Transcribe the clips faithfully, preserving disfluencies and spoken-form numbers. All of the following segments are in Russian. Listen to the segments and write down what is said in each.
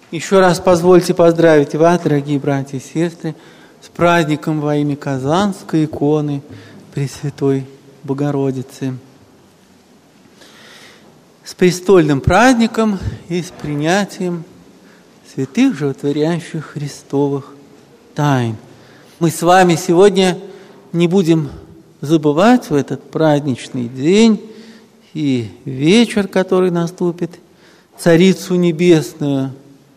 Еще раз позвольте поздравить вас, дорогие братья и сестры, с праздником во имя Казанской иконы Пресвятой Богородицы. С престольным праздником и с принятием святых животворящих Христовых тайн. Мы с вами сегодня не будем забывать в этот праздничный день и вечер, который наступит, Царицу Небесную,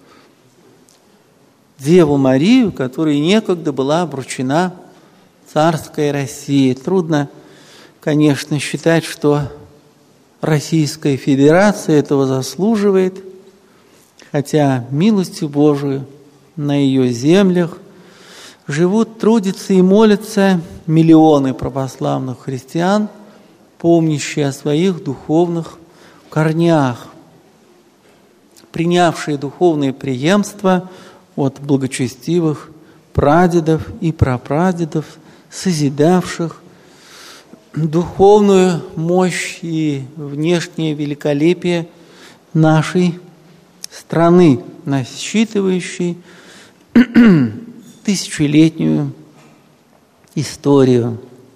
Деву Марию, которой некогда была обручена царская Россия. Трудно, конечно, считать, что Российская Федерация этого заслуживает, хотя милостью Божию на ее землях живут, трудятся и молятся миллионы православных христиан, помнящие о своих духовных корнях, принявшие духовное преемство от благочестивых прадедов и прапрадедов, созидавших духовную мощь и внешнее великолепие нашей страны, насчитывающей тысячелетнюю историю.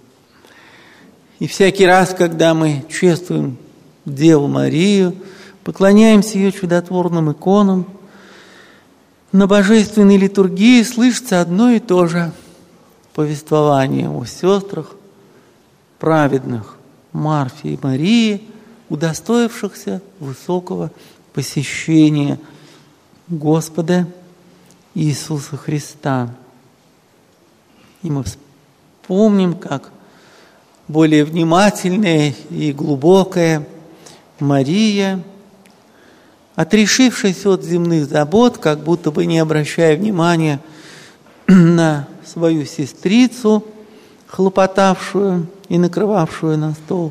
И всякий раз, когда мы чествуем Деву Марию, поклоняемся ее чудотворным иконам, на божественной литургии слышится одно и то же повествование о сестрах праведных Марфе и Марии, удостоившихся высокого посещения Господа Иисуса Христа. И мы вспомним, как более внимательная и глубокая Мария, отрешившись от земных забот, как будто бы не обращая внимания на свою сестрицу, хлопотавшую и накрывавшую на стол,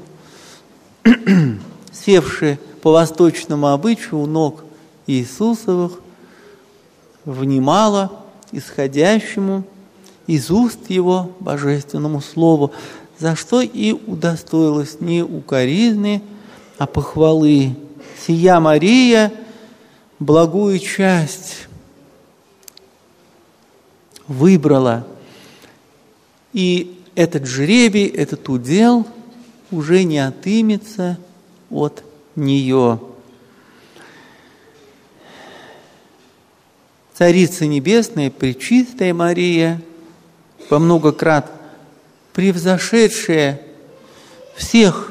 севшая по восточному обычаю у ног Иисусовых, внимала исходящему из уст его божественному слову, за что и удостоилась не укоризны, а похвалы. Сия Мария благую часть выбрала, и этот жребий, этот удел уже не отымется от нее. Царица Небесная, Пречистая Мария, во много крат превзошедшая всех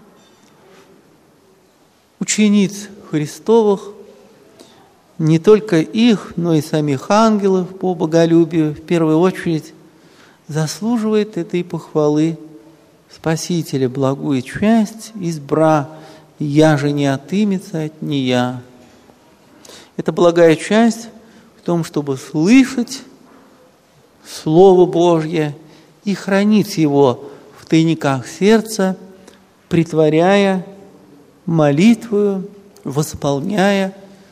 учениц Христовых, не только их, но и самих ангелов по боголюбию, в первую очередь, заслуживает этой похвалы Спасителя. Благую часть избра, я же не отымется от нея. Это благая часть в том, чтобы слышать Слово Божье и хранить его в тайниках сердца, притворяя молитвою, восполняя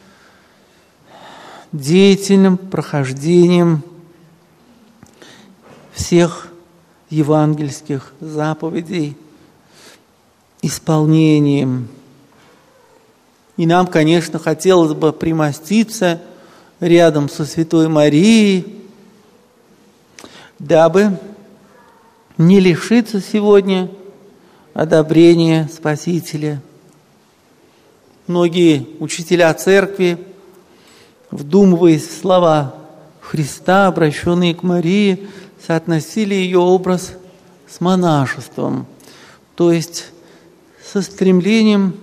деятельным прохождением всех евангельских заповедей, исполнением. И нам, конечно, хотелось бы примоститься рядом со Святой Марией, дабы не лишиться сегодня одобрения Спасителя. Многие учителя церкви, вдумываясь в слова Христа, обращенные к Марии, соотносили ее образ с монашеством, то есть со стремлением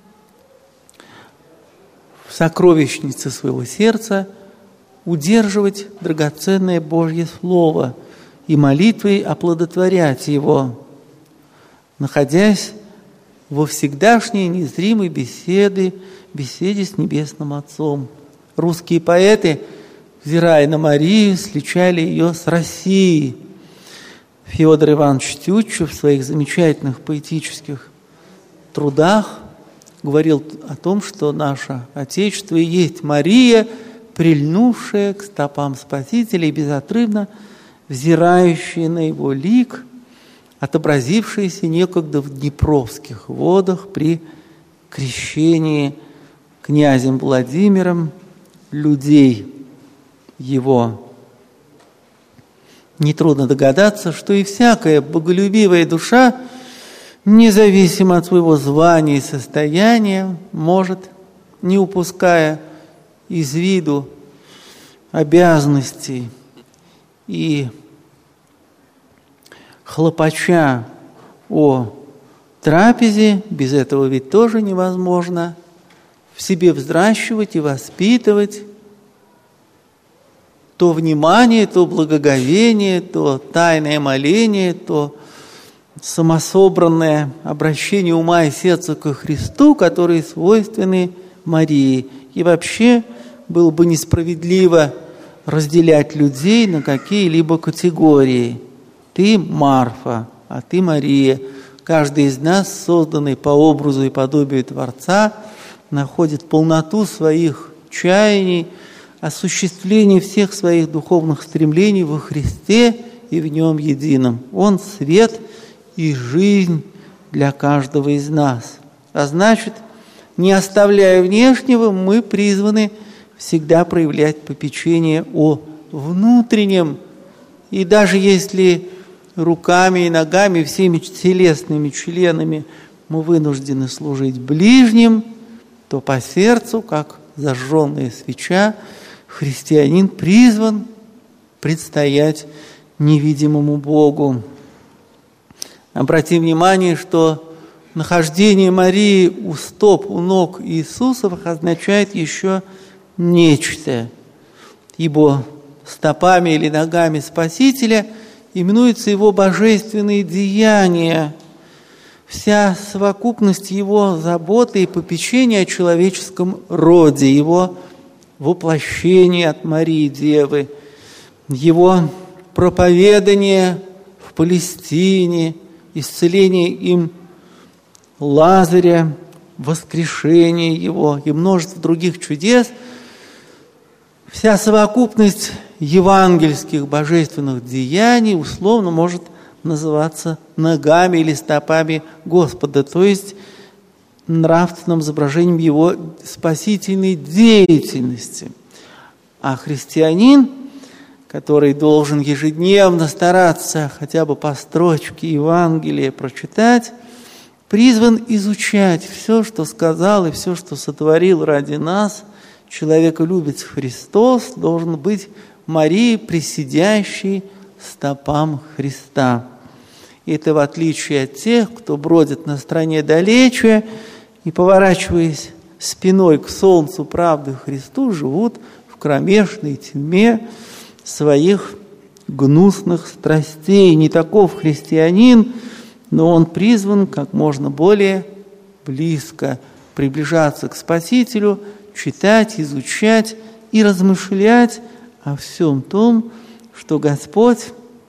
в сокровищнице своего сердца удерживать драгоценное Божье Слово и молитвой оплодотворять его, находясь во всегдашней незримой беседе, беседе с Небесным Отцом. Русские поэты, взирая на Марию, сличали ее с Россией. Феодор Иванович Тютчев в своих замечательных поэтических трудах говорил о том, что наше Отечество и есть Мария, прильнувшая к стопам Спасителя и безотрывно взирающая на его лик, отобразившаяся некогда в Днепровских водах при крещении князем Владимиром людей его. Нетрудно догадаться, что и всякая боголюбивая душа, независимо от своего звания и состояния, может, не упуская из виду обязанностей и хлопача о трапезе, без этого ведь тоже невозможно, в себе взращивать и воспитывать то внимание, то благоговение, то тайное моление, то самособранное обращение ума и сердца ко Христу, которые свойственны Марии. И вообще было бы несправедливо разделять людей на какие-либо категории. Ты Марфа, а ты Мария. Каждый из нас, созданный по образу и подобию Творца, находит полноту своих чаяний, осуществление всех своих духовных стремлений во Христе и в Нем едином. Он свет и жизнь для каждого из нас. А значит, не оставляя внешнего, мы призваны всегда проявлять попечение о внутреннем. И даже если руками и ногами, всеми телесными членами мы вынуждены служить ближним, то по сердцу, как зажженная свеча, христианин призван предстоять невидимому Богу. Обратим внимание, что нахождение Марии у стоп, у ног Иисусовых означает еще нечто, ибо стопами или ногами Спасителя именуются его божественные деяния, вся совокупность его заботы и попечения о человеческом роде, его воплощение от Марии Девы, его проповедание в Палестине, исцеление им Лазаря, воскрешение его и множество других чудес, вся совокупность евангельских божественных деяний условно может называться ногами или стопами Господа, то есть нравственным изображением его спасительной деятельности. А христианин, который должен ежедневно стараться хотя бы по строчке Евангелия прочитать, призван изучать все, что сказал и все, что сотворил ради нас человеколюбец Христос, должен быть Марией, присидящей стопам Христа. И это в отличие от тех, кто бродит на стране далече и, поворачиваясь спиной к солнцу правды Христу, живут в кромешной тьме своих гнусных страстей. Не таков христианин, но он призван как можно более близко приближаться к Спасителю, читать, изучать и размышлять о всем том, что Господь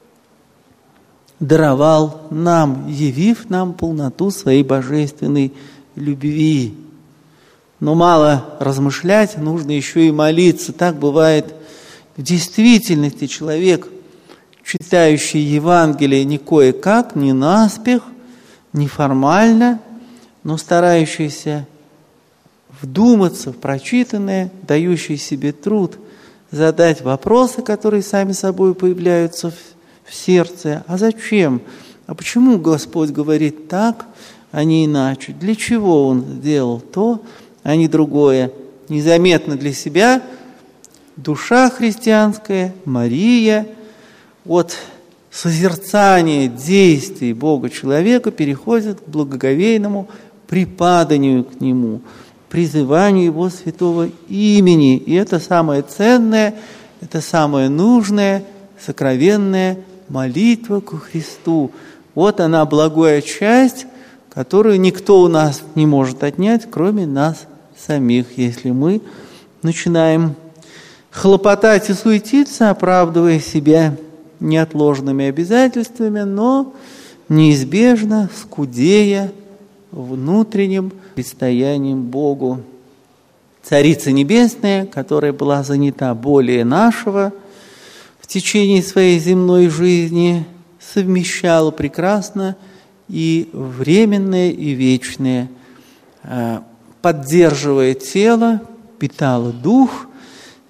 даровал нам, явив нам полноту своей божественной любви. Но мало размышлять, нужно еще и молиться. Так бывает в действительности. Человек, читающий Евангелие не кое-как, не наспех, не формально, но старающийся вдуматься в прочитанное, дающий себе труд задать вопросы, которые сами собой появляются в, в сердце. А зачем? А почему Господь говорит так, а не иначе? Для чего Он сделал то, а не другое? Незаметно для себя душа христианская, Мария, от созерцания действий Бога человека переходит к благоговейному припаданию к Нему, призыванию Его святого имени. И это самое ценное, это самое нужное, сокровенная молитва ко Христу. Вот она, благая часть, которую никто у нас не может отнять, кроме нас самих, если мы начинаем хлопотать и суетиться, оправдывая себя неотложными обязательствами, но неизбежно скудея внутренним предстоянием Богу. Царица Небесная, которая была занята более нашего в течение своей земной жизни, совмещала прекрасно и временное, и вечное, поддерживая тело, питала дух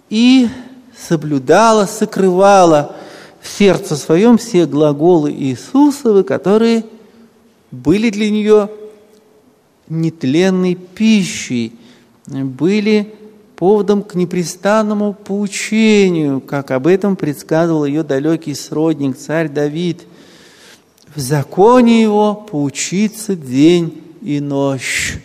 и соблюдала, сокрывала в сердце своем все глаголы Иисусовы, которые были для нее нетленной пищей, были поводом к непрестанному поучению, как об этом предсказывал ее далекий сродник, царь Давид. В законе его поучиться день и ночь,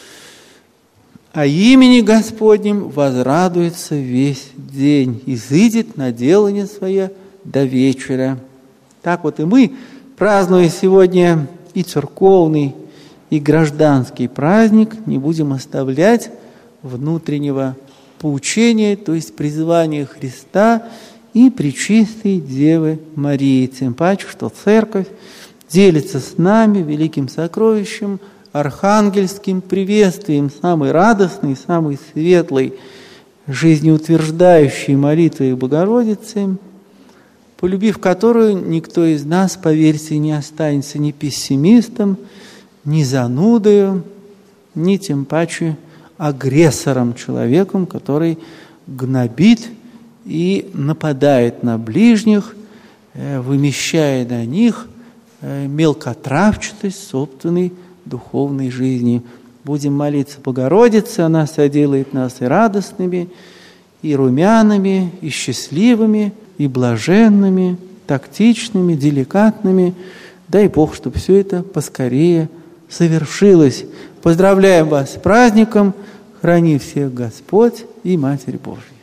а имени Господнем возрадуется весь день, изыдет на делание свое до вечера. Так вот и мы, празднуя сегодня и церковный, и гражданский праздник, не будем оставлять внутреннего поучения, то есть призывания Христа и Пречистой Девы Марии. Тем паче, что Церковь делится с нами великим сокровищем, архангельским приветствием, самой радостной, самой светлой, жизнеутверждающей молитвой Богородицы, полюбив которую никто из нас, поверьте, не останется ни пессимистом, ни занудою, ни тем паче агрессором, человеком, который гнобит и нападает на ближних, вымещая на них мелкотравчатость собственной духовной жизни. Будем молиться Богородице, она соделает нас и радостными, и румяными, и счастливыми, и блаженными, тактичными, деликатными. Дай Бог, чтобы все это поскорее совершилось. Поздравляем вас с праздником, храни всех Господь и Матерь Божья.